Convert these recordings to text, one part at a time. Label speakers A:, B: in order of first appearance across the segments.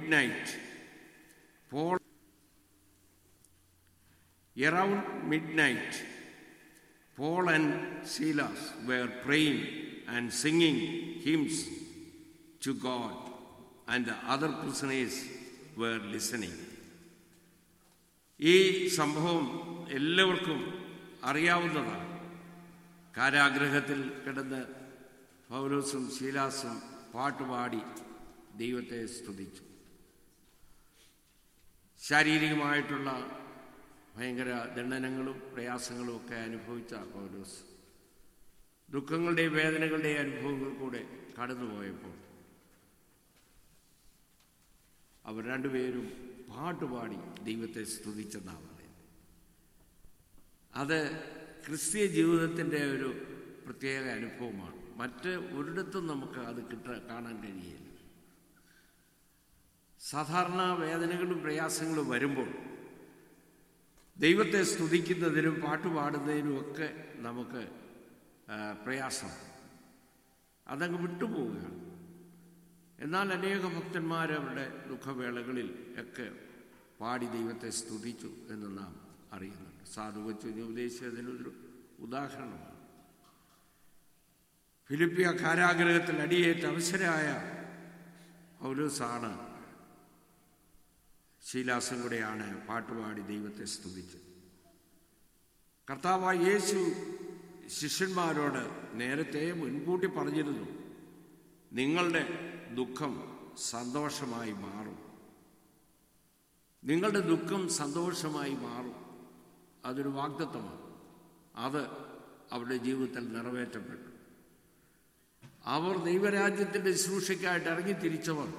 A: midnight, Paul and Silas were praying and singing hymns to God, and the other prisoners were listening. ഈ സംഭവം എല്ലാവർക്കും അറിയാവുന്നതാണ്. കാരാഗൃഹത്തിൽ കിടന്ന് പൗലോസും ശീലാസും പാട്ടുപാടി ദൈവത്തെ സ്തുതിച്ചു. ശാരീരികമായിട്ടുള്ള ഭയങ്കര ദണ്ഡനങ്ങളും പ്രയാസങ്ങളും ഒക്കെ അനുഭവിച്ച പൗലോസ് ദുഃഖങ്ങളുടെയും വേദനകളുടെയും അനുഭവങ്ങൾ കൂടെ കടന്നുപോയപ്പോൾ അവർ രണ്ടുപേരും പാട്ടുപാടി ദൈവത്തെ സ്തുതിച്ചെന്നാണ് പറയുന്നത്. അത് ക്രിസ്തീയ ജീവിതത്തിൻ്റെ ഒരു പ്രത്യേക അനുഭവമാണ്. മറ്റ് ഒരിടത്തും നമുക്ക് അത് കാണാൻ കഴിയില്ല. സാധാരണ വേദനകളും പ്രയാസങ്ങളും വരുമ്പോൾ ദൈവത്തെ സ്തുതിക്കുന്നതിനും പാട്ടുപാടുന്നതിനും ഒക്കെ നമുക്ക് പ്രയാസം, അതങ്ങ് വിട്ടുപോവുകയാണ്. എന്നാൽ അനേക ഭക്തന്മാർ അവരുടെ ദുഃഖവേളകളിൽ ഒക്കെ പാടി ദൈവത്തെ സ്തുതിച്ചു എന്ന് നാം അറിയുന്നുണ്ട്. സാധു കൊച്ചുഞ്ഞ് ഉപദേശിച്ചതിനൊരു ഉദാഹരണമാണ്. ഫിലിപ്പിയ കാരാഗൃഹത്തിൽ അടിയേറ്റ അവസരമായ പൗലോസാണ് ശീലാസും കൂടെയാണ് പാട്ടുപാടി ദൈവത്തെ സ്തുതിച്ചത്. കർത്താവായ യേശു ശിഷ്യന്മാരോട് നേരത്തെ മുൻകൂട്ടി പറഞ്ഞിരുന്നു, നിങ്ങളുടെ ദുഃഖം സന്തോഷമായി മാറും. നിങ്ങളുടെ ദുഃഖം സന്തോഷമായി മാറും. അതൊരു വാഗ്ദത്തമാണ്. അത് അവരുടെ ജീവിതത്തിൽ നിറവേറ്റപ്പെട്ടു. അവർ ദൈവരാജ്യത്തിൻ്റെ ശുശ്രൂഷയ്ക്കായിട്ട് ഇറങ്ങിത്തിരിച്ചവർ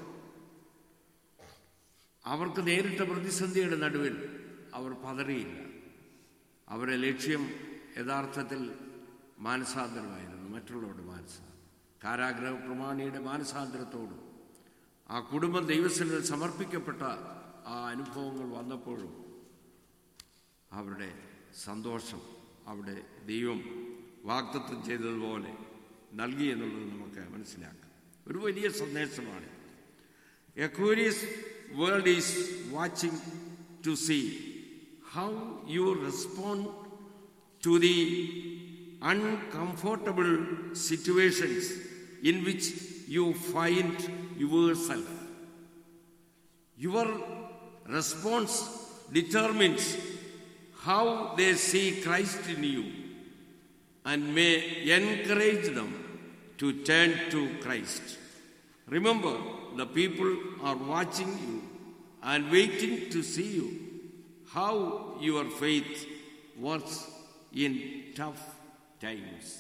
A: അവർക്ക് നേരിട്ട പ്രതിസന്ധിയുടെ നടുവിൽ അവർ പതറിയില്ല. അവരുടെ ലക്ഷ്യം യഥാർത്ഥത്തിൽ മാനസാന്തരമായിരുന്നു, മറ്റുള്ളവരുടെ മാനസാന്തരം. കാരാഗ്രഹ പ്രമാണിയുടെ മാനസാന്തരത്തോടും ആ കുടുംബം ദൈവസന്നിധിയിൽ സമർപ്പിക്കപ്പെട്ട ആ അനുഭവങ്ങൾ വന്നപ്പോഴും അവരുടെ സന്തോഷം അവിടെ ദൈവം വാഗ്ദത്തം ചെയ്തതുപോലെ നൽകി എന്നുള്ളത് നമുക്ക് മനസ്സിലാക്കാം. ഒരു വലിയ സന്ദേശമാണ്. A curious world is watching to see how you respond to the uncomfortable situations in which you find yourself. Your response determines how they see Christ in you and may encourage them to turn to Christ. Remember, the people are watching you and waiting to see you, how your faith works in tough times.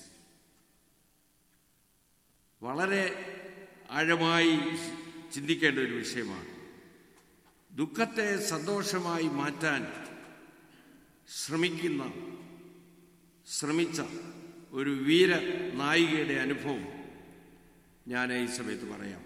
A: വളരെ ആഴമായി ചിന്തിക്കേണ്ട ഒരു വിഷയമാണ്. ദുഃഖത്തെ സന്തോഷമായി മാറ്റാൻ ശ്രമിച്ച ഒരു വീര നായികയുടെ അനുഭവം ഞാൻ ഈ സമയത്ത് പറയാം.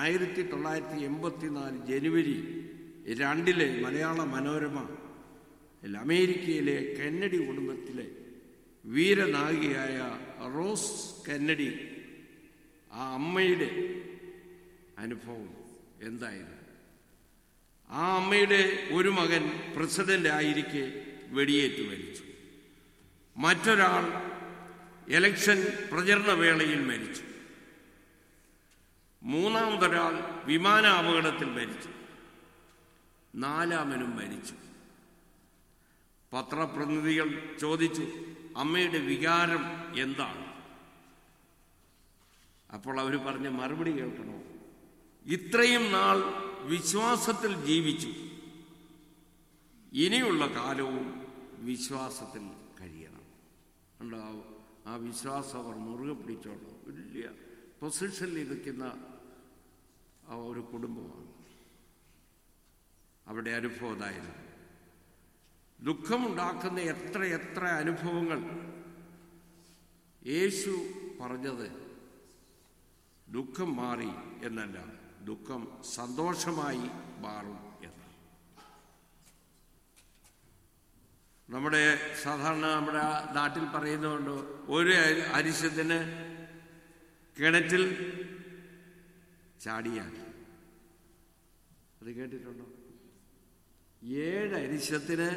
A: 1984 ജനുവരി 2 മലയാള മനോരമ അമേരിക്കയിലെ കെന്നഡി കുടുംബത്തിലെ വീരനായികയായ റോസ് കെന്നഡി, ആ അമ്മയുടെ അനുഭവം എന്തായിരുന്നു? ആ അമ്മയുടെ ഒരു മകൻ പ്രസിഡന്റ് ആയിരിക്കെ വെടിയേറ്റ് മരിച്ചു. മറ്റൊരാൾ ഇലക്ഷൻ പ്രചരണ വേളയിൽ മരിച്ചു. മൂന്നാമതൊരാൾ വിമാനാപകടത്തിൽ മരിച്ചു. നാലാമനും മരിച്ചു. പത്രപ്രതിനിധികൾ ചോദിച്ചു, അമ്മയുടെ വികാരം എന്താണ്? അപ്പോൾ അവർ പറഞ്ഞ മറുപടി കേൾക്കണോ? ഇത്രയും നാൾ വിശ്വാസത്തിൽ ജീവിച്ചു, ഇനിയുള്ള കാലവും വിശ്വാസത്തിൽ കഴിയണം. ഉണ്ടാവും ആ വിശ്വാസം അവർ മുറുകെ പിടിച്ചോളൂ. വലിയ പൊസിഷനിൽ ഇരിക്കുന്ന ഒരു കുടുംബമാണ്. അവിടെ അനുഭവമായിരുന്നു. ദുഃഖമുണ്ടാക്കുന്ന എത്ര അനുഭവങ്ങൾ. യേശു പറഞ്ഞത് ദുഃഖം മാറി എന്നല്ല, ദുഃഖം സന്തോഷമായി മാറും എന്ന്. സാധാരണ നമ്മുടെ നാട്ടിൽ പറയുന്നതുകൊണ്ട് ഒരു അരിശത്തിന് കിണറ്റിൽ ചാടിയാൽ അത് കേട്ടിട്ടുണ്ടോ? 7 അരിശത്തിന്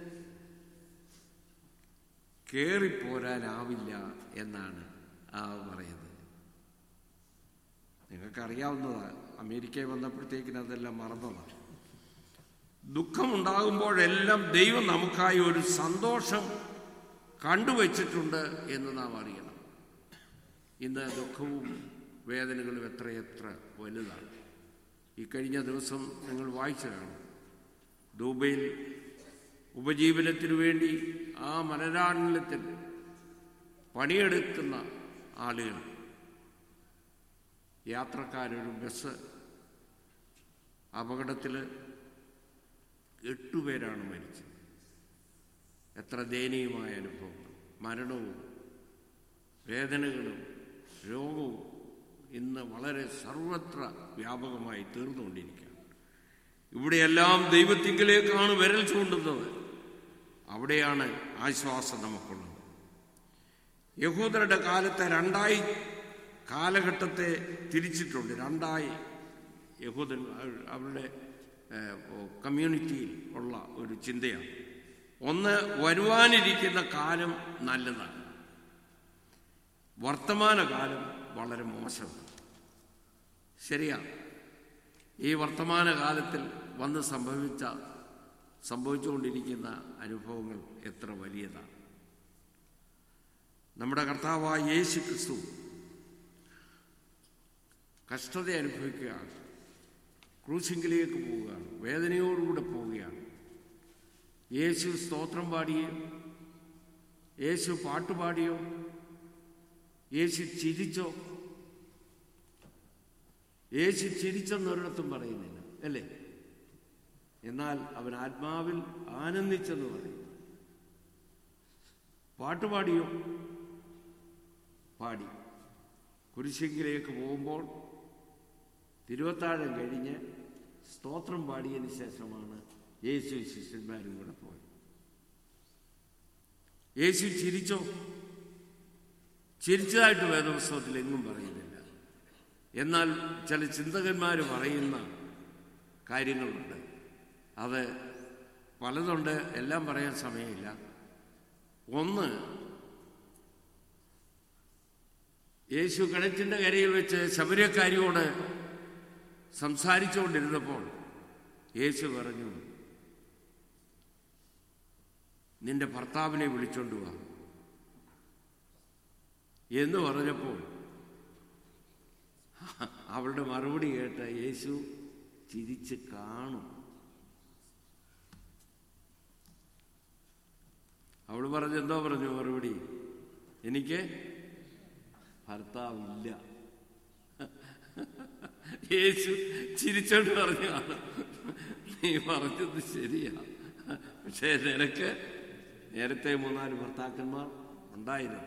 A: കേറിപ്പോരാനാവില്ല എന്നാണ് പറയുന്നത്. നിങ്ങൾക്കറിയാവുന്നതാണ്. അമേരിക്കയിൽ വന്നപ്പോഴത്തേക്കിന് അതെല്ലാം മറന്നതാണ്. ദുഃഖമുണ്ടാകുമ്പോഴെല്ലാം ദൈവം നമുക്കായി ഒരു സന്തോഷം കണ്ടുവച്ചിട്ടുണ്ട് എന്ന് നാം അറിയണം. ഇന്ന് ദുഃഖവും വേദനകളും എത്രയെത്ര വലുതാണ്. ഈ കഴിഞ്ഞ ദിവസം നിങ്ങൾ വായിച്ചതാണ്, ദുബൈയിൽ ഉപജീവനത്തിനു വേണ്ടി ആ മലരാണ്യത്തിൽ പണിയെടുക്കുന്ന ആളുകൾ, യാത്രക്കാരൊരു ബസ് അപകടത്തിൽ 8 പേരാണ് മരിച്ചത്. എത്ര ദയനീയമായ അനുഭവങ്ങൾ! മരണവും വേദനകളും രോഗവും ഇന്ന് വളരെ സർവത്ര വ്യാപകമായി തീർന്നുകൊണ്ടിരിക്കുകയാണ്. ഇവിടെയെല്ലാം ദൈവത്തിങ്കിലേക്കാണ് വിരൽ ചൂണ്ടുന്നത്. അവിടെയാണ് ആശ്വാസം നമുക്കുള്ളത്. യഹൂദരുടെ കാലത്തെ 2 കാലഘട്ടത്തെ തിരിച്ചിട്ടുണ്ട്. 2 യഹൂദൻ അവരുടെ കമ്മ്യൂണിറ്റിയിൽ ഉള്ള ഒരു ചിന്തയാണ്. ഒന്ന്, വരുവാനിരിക്കുന്ന കാലം നല്ലതാണ്, വർത്തമാനകാലം വളരെ മോശമാണ്. ശരിയാണ്. ഈ വർത്തമാനകാലത്തിൽ വന്ന് സംഭവിച്ചുകൊണ്ടിരിക്കുന്ന അനുഭവങ്ങൾ എത്ര വലിയതാണ്. നമ്മുടെ കർത്താവായ യേശു ക്രിസ്തു കഷ്ടത അനുഭവിക്കുകയാണ്, ക്രൂശിങ്കിലേക്ക് പോവുകയാണ്, വേദനയോടുകൂടെ പോവുകയാണ്. യേശു സ്തോത്രം പാടിയോ? യേശു പാട്ടുപാടിയോ? യേശു ചിരിച്ചോ? യേശു ചിരിച്ചെന്നൊരിടത്തും പറയുന്നില്ല, അല്ലേ? എന്നാൽ അവൻ ആത്മാവിൽ ആനന്ദിച്ചെന്ന് പറയും. പാട്ടുപാടിയോ? പാടി. കുരിശിങ്കിലേക്ക് പോകുമ്പോൾ തിരുവത്താഴം കഴിഞ്ഞ് സ്തോത്രം പാടിയതിന് ശേഷമാണ് യേശു ശിഷ്യന്മാരും കൂടെ പോയത്. യേശു ചിരിച്ചോ? ചിരിച്ചതായിട്ട് വേദപുസ്തകത്തിൽ എങ്ങും പറയുന്നില്ല. എന്നാൽ ചില ചിന്തകന്മാർ പറയുന്ന കാര്യങ്ങളുണ്ട്. അത് പലതുണ്ട്, എല്ലാം പറയാൻ സമയമില്ല. ഒന്ന്, യേശു കിണറ്റിൻ്റെ കരയിൽ വെച്ച് ശബരിയക്കാരിയോട് സംസാരിച്ചുകൊണ്ടിരുന്നപ്പോൾ യേശു പറഞ്ഞു, നിന്റെ ഭർത്താവിനെ വിളിച്ചോണ്ട് വാ എന്ന് പറഞ്ഞപ്പോൾ അവളുടെ മറുപടി കേട്ട യേശു ചിരിച്ച് കാണും. അവൾ പറഞ്ഞു, എന്തോ പറഞ്ഞു മറുപടി? എനിക്ക് ഭർത്താവില്ല. യേശു ചിരിച്ചോണ്ട് പറഞ്ഞു, നീ പറഞ്ഞത് ശരിയാ, പക്ഷേ നിനക്ക് നേരത്തെ 3-4 ഭർത്താക്കന്മാർ ഉണ്ടായിരുന്നു.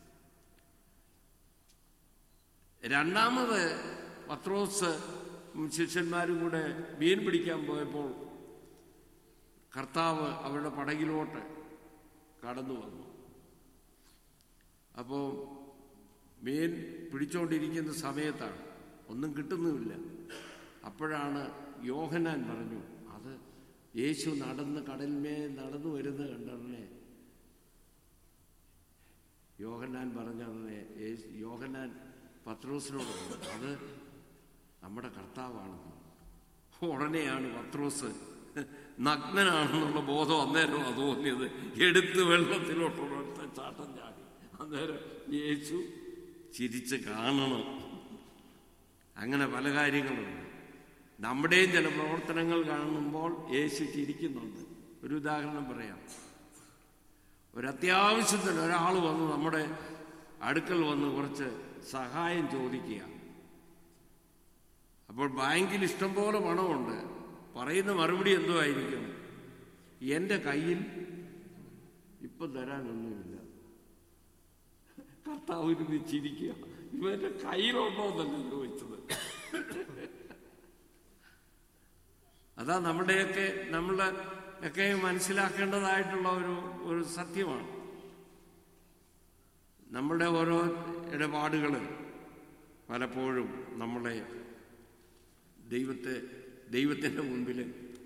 A: രണ്ടാമത് പത്രോസ് ശിഷ്യന്മാരും കൂടെ മീൻ പിടിക്കാൻ പോയപ്പോൾ കർത്താവ് അവരുടെ പടകിലോട്ട് കടന്നു വന്നു. അപ്പോൾ മീൻ പിടിച്ചുകൊണ്ടിരിക്കുന്ന സമയത്താണ്, ഒന്നും കിട്ടുന്നുമില്ല. അപ്പോഴാണ് യോഹന്നാൻ പറഞ്ഞു, അത് യേശു നടന്നു വരുന്നത് കണ്ടറിനെ യോഹന്നാൻ പറഞ്ഞറിനെ യോഹന്നാൻ പത്രോസിനോട് പറഞ്ഞു, അത് നമ്മുടെ കർത്താവാണെന്ന്. ഉടനെയാണ് പത്രോസ് നഗ്നനാണെന്നുള്ള ബോധം അന്നേരം അത് തോന്നിയത്. എടുത്ത് വെള്ളത്തിലോട്ടുള്ള ചാട്ടം ചാടി. അന്നേരം യേശു ചിരിച്ച് കാണണം. അങ്ങനെ പല കാര്യങ്ങളുണ്ട്. നമ്മുടെയും ചില പ്രവർത്തനങ്ങൾ കാണുമ്പോൾ യേശു ചിരിക്കുന്നുണ്ട്. ഒരു ഉദാഹരണം പറയാം. ഒരത്യാവശ്യത്തിന് ഒരാൾ വന്ന് നമ്മുടെ അടുക്കൽ വന്ന് കുറച്ച് സഹായം ചോദിക്കുക. അപ്പോൾ ബാങ്കിൽ ഇഷ്ടംപോലെ പണമുണ്ട്. പറയുന്ന മറുപടി എന്തോ ആയിരിക്കും, എൻ്റെ കയ്യിൽ ഇപ്പം തരാനൊന്നുമില്ല. കർത്താവിന് ചിരിക്കുക, ഇവന്റെ കയ്യിലുണ്ടോ എന്നല്ല ചോദിച്ചത്. അതാ നമ്മളൊക്കെ മനസ്സിലാക്കേണ്ടതായിട്ടുള്ള ഒരു സത്യമാണ്. നമ്മളുടെ ഓരോ ഇടപാടുകൾ പലപ്പോഴും നമ്മളെ ദൈവത്തിൻ്റെ മുൻപിൽ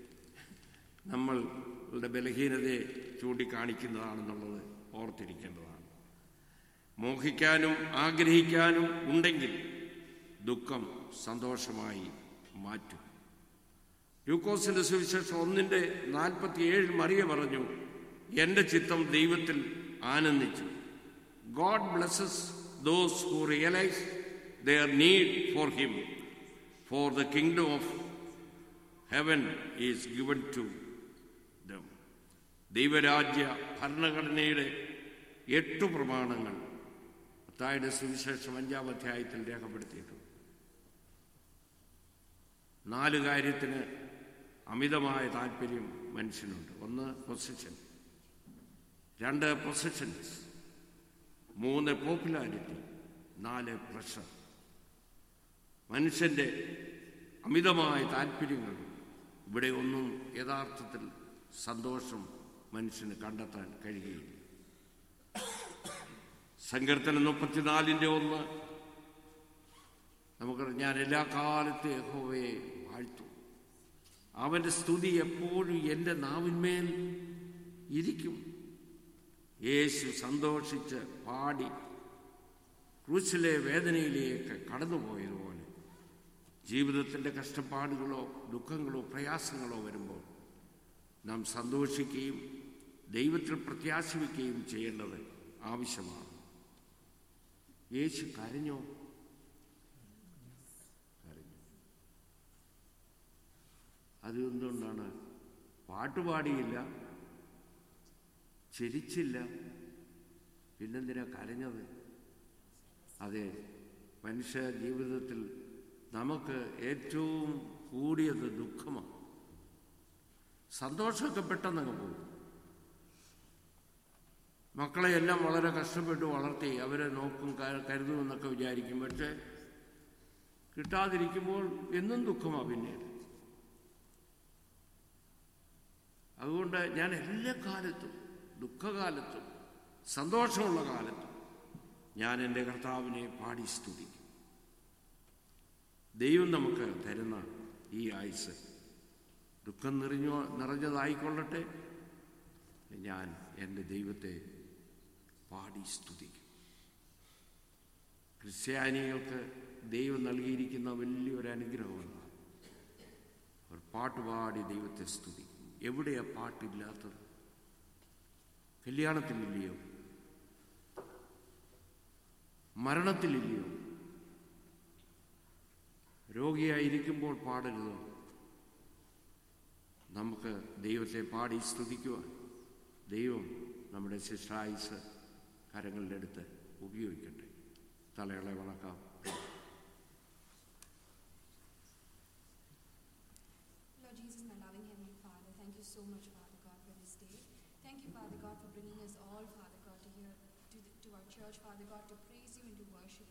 A: നമ്മളുടെ ബലഹീനതയെ ചൂണ്ടിക്കാണിക്കുന്നതാണെന്നുള്ളത് ഓർത്തിരിക്കേണ്ടതാണ്. മോഹിക്കാനും ആഗ്രഹിക്കാനും ഉണ്ടെങ്കിൽ ദുഃഖം സന്തോഷമായി മാറ്റും. ലൂക്കോസിന്റെ സുവിശേഷം 1:47 മറിയ പറഞ്ഞു, എൻ്റെ ചിത്തം ദൈവത്തിൽ ആനന്ദിച്ചു. God blesses those who realise their need for him, for the kingdom of heaven is given to them. ദൈവരാജ്യ ഭരണഘടനയുടെ 8 പ്രമാണങ്ങൾ മത്തായിയുടെ സുവിശേഷം 5-ാം അധ്യായത്തിൽ രേഖപ്പെടുത്തിയിട്ടുണ്ട്. 4 കാര്യത്തിന് അമിതമായ താല്പര്യം മനുഷ്യനുണ്ട്. 1 പൊസിഷൻ, 2 പൊസിഷൻസ്, 3 പോപ്പുലാരിറ്റി, 4 പ്രഷർ. മനുഷ്യൻ്റെ അമിതമായ താല്പര്യങ്ങൾ ഇവിടെ ഒന്നും യഥാർത്ഥത്തിൽ സന്തോഷം മനുഷ്യന് കണ്ടെത്താൻ കഴിയുകയില്ല. സങ്കീർത്തനം 34:1 നമുക്കറിയാം, ഞാൻ എല്ലാ കാലത്തും യഹോവയെ വാഴ്ത്തും, അവൻ്റെ സ്തുതി എപ്പോഴും എൻ്റെ നാവിന്മേൽ ഇരിക്കും. യേശു സന്തോഷിച്ച് പാടി ക്രൂശിലെ വേദനയിലേക്ക് കടന്നുപോയതുപോലെ ജീവിതത്തിൻ്റെ കഷ്ടപ്പാടുകളോ ദുഃഖങ്ങളോ പ്രയാസങ്ങളോ വരുമ്പോൾ നാം സന്തോഷിക്കുകയും ദൈവത്തിൽ പ്രത്യാശ വയ്ക്കുകയും ചെയ്യേണ്ടത് ആവശ്യമാണ്. യേശു കരഞ്ഞോ? കരഞ്ഞു. അതുകൊണ്ടാണ് പാട്ടുപാടിയില്ല, ചിരിച്ചില്ല, പിന്നെന്തിനാ കരഞ്ഞത്? അതെ, മനുഷ്യ ജീവിതത്തിൽ നമുക്ക് ഏറ്റവും കൂടിയത് ദുഃഖമാണ്. സന്തോഷമൊക്കെ പെട്ടെന്നങ്ങ് പോകും. മക്കളെയെല്ലാം വളരെ കഷ്ടപ്പെട്ട് വളർത്തി അവരെ നോക്കും കരുതുമെന്നൊക്കെ വിചാരിക്കും. പക്ഷെ കിട്ടാതിരിക്കുമ്പോൾ എന്നും ദുഃഖമാണ് പിന്നീട്. അതുകൊണ്ട് ഞാൻ എല്ലാ കാലത്തും, ദുഃഖകാലത്തും സന്തോഷമുള്ള കാലത്തും ഞാൻ എൻ്റെ കർത്താവിനെ പാടി സ്തുതിക്കും. ദൈവം നമുക്ക് തരുന്ന ഈ ആയുസ് ദുഃഖം നിറഞ്ഞതായിക്കൊള്ളട്ടെ, ഞാൻ എൻ്റെ ദൈവത്തെ പാടി സ്തുതിക്കും. ക്രിസ്ത്യാനികൾക്ക് ദൈവം നൽകിയിരിക്കുന്ന വലിയൊരു അനുഗ്രഹമാണ്. അവർ പാട്ടുപാടി ദൈവത്തെ സ്തുതിക്കും. എവിടെയാ പാട്ടില്ലാത്തത്? കല്യാണത്തിലില്ലയോ? മരണത്തിലില്ലയോ? രോഗിയായിരിക്കുമ്പോൾ പാടരുതോ? നമുക്ക് ദൈവത്തെ പാടി സ്തുതിക്കുവാൻ ദൈവം നമ്മുടെ ശിഷ്ടായുസ് കരങ്ങളുടെ അടുത്ത് ഉപയോഗിക്കട്ടെ. തലകളെ വണക്കാം.
B: Lord Jesus, my loving Heavenly Father, thank you so much, Father God, for this day. Thank you, Father God, for bringing us all, Father God, to our church, Father God, to praise you and to worship